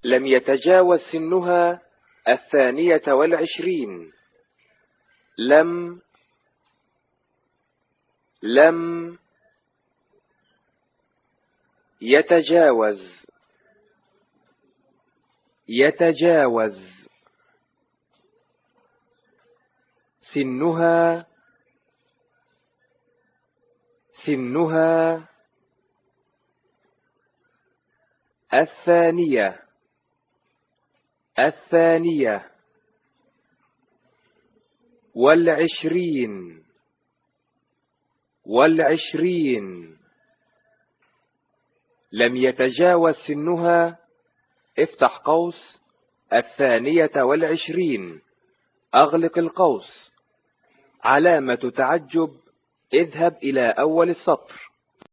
لم يتجاوز سنها 22. لم يتجاوز سنها 22. لم يتجاوز سنها افتح قوس 22 أغلق القوس، علامة تعجب، اذهب إلى أول السطر.